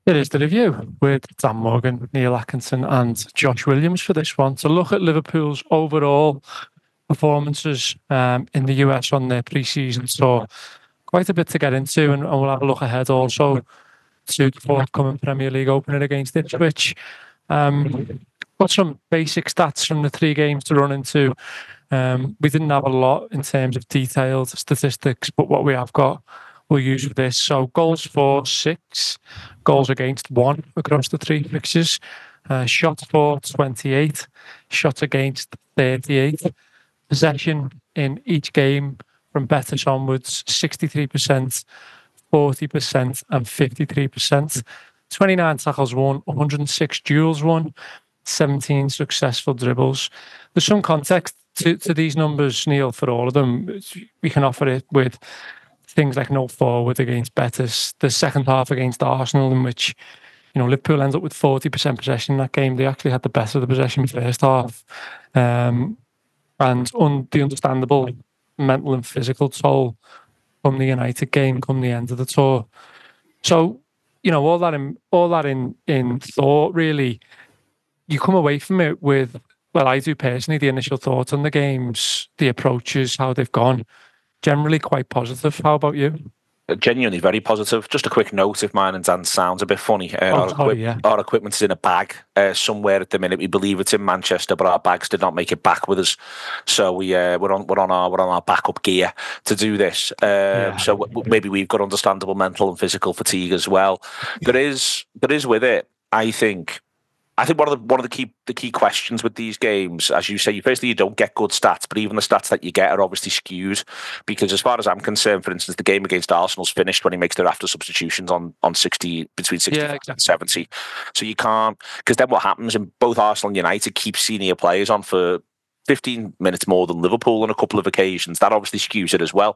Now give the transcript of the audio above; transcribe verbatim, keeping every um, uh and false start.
It is the review with Dan Morgan, Neil Atkinson, and Josh Williams for this one to look at Liverpool's overall performances um, in the U S on their pre-season tour. Quite a bit to get into, and, and we'll have a look ahead also to the forthcoming Premier League opener against Ipswich. Um, got some basic stats from the three games to run into. Um, we didn't have a lot in terms of detailed statistics, but what we have got we'll use for this. So goals for six, goals against one across the three fixtures, uh, shots for twenty-eight, shots against thirty-eight, possession in each game from Betis onwards, sixty-three percent, forty percent and fifty-three percent. twenty-nine tackles won, one hundred six duels won, seventeen successful dribbles. There's some context to, to these numbers, Neil, for all of them. We can offer it with things like no forward against Betis, the second half against Arsenal, in which you know Liverpool ends up with forty percent possession in that game. They actually had the best of the possession first half, um, and on the understandable mental and physical toll from the United game come the end of the tour. So you know all that in all that in in thought, really, you come away from it with, well, I do personally, the initial thoughts on the games, the approaches, how they've gone, generally quite positive. How about you? Genuinely very positive. Just a quick note, if mine and Dan's sounds a bit funny, uh, Oh, our, sorry, equip- yeah. our equipment's in a bag uh, somewhere at the minute. We believe it's in Manchester, but our bags did not make it back with us, so we uh, we're on we're on our we're on our backup gear to do this. Um, Yeah. So w- maybe we've got understandable mental and physical fatigue as well. There is there is with it, I think. I think one of the one of the key the key questions with these games, as you say, firstly you don't get good stats, but even the stats that you get are obviously skewed. Because as far as I'm concerned, for instance, the game against Arsenal's finished when he makes their after substitutions on on sixty between sixty Yeah, and seventy. So you can't, because then what happens in both Arsenal and United keep senior players on for fifteen minutes more than Liverpool on a couple of occasions. That obviously skews it as well.